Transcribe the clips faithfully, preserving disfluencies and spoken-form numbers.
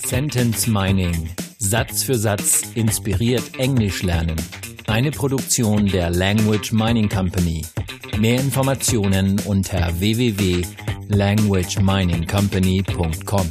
Sentence Mining. Satz für Satz inspiriert Englisch lernen. Eine Produktion der Language Mining Company. Mehr Informationen unter w w w punkt language mining company punkt com.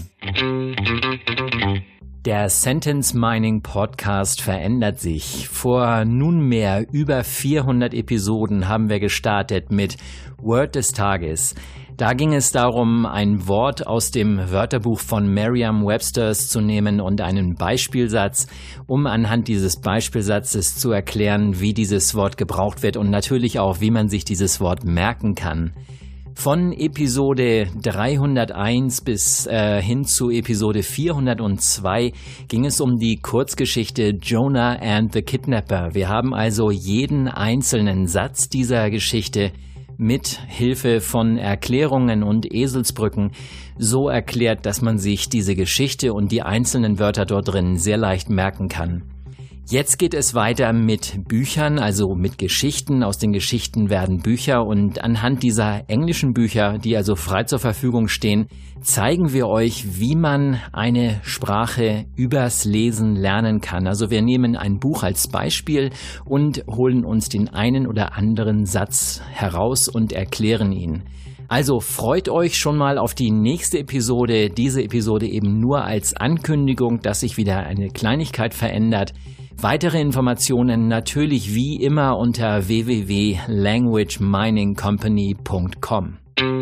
Der Sentence Mining Podcast verändert sich. Vor nunmehr über vierhundert Episoden haben wir gestartet mit Word des Tages. Da ging es darum, ein Wort aus dem Wörterbuch von Merriam-Webster's zu nehmen und einen Beispielsatz, um anhand dieses Beispielsatzes zu erklären, wie dieses Wort gebraucht wird und natürlich auch, wie man sich dieses Wort merken kann. Von Episode dreihunderteins bis äh, hin zu Episode vierhundertzwei ging es um die Kurzgeschichte Jonah and the Kidnapper. Wir haben also jeden einzelnen Satz dieser Geschichte mit Hilfe von Erklärungen und Eselsbrücken so erklärt, dass man sich diese Geschichte und die einzelnen Wörter dort drin sehr leicht merken kann. Jetzt geht es weiter mit Büchern, also mit Geschichten. Aus den Geschichten werden Bücher und anhand dieser englischen Bücher, die also frei zur Verfügung stehen, zeigen wir euch, wie man eine Sprache übers Lesen lernen kann. Also wir nehmen ein Buch als Beispiel und holen uns den einen oder anderen Satz heraus und erklären ihn. Also freut euch schon mal auf die nächste Episode. Diese Episode eben nur als Ankündigung, dass sich wieder eine Kleinigkeit verändert. Weitere Informationen natürlich wie immer unter w w w punkt language mining company punkt com.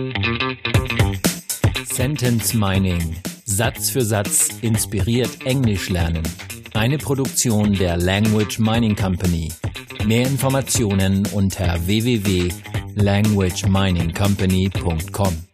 Sentence Mining. Satz für Satz inspiriert Englisch lernen. Eine Produktion der Language Mining Company. Mehr Informationen unter w w w punkt language mining company punkt com.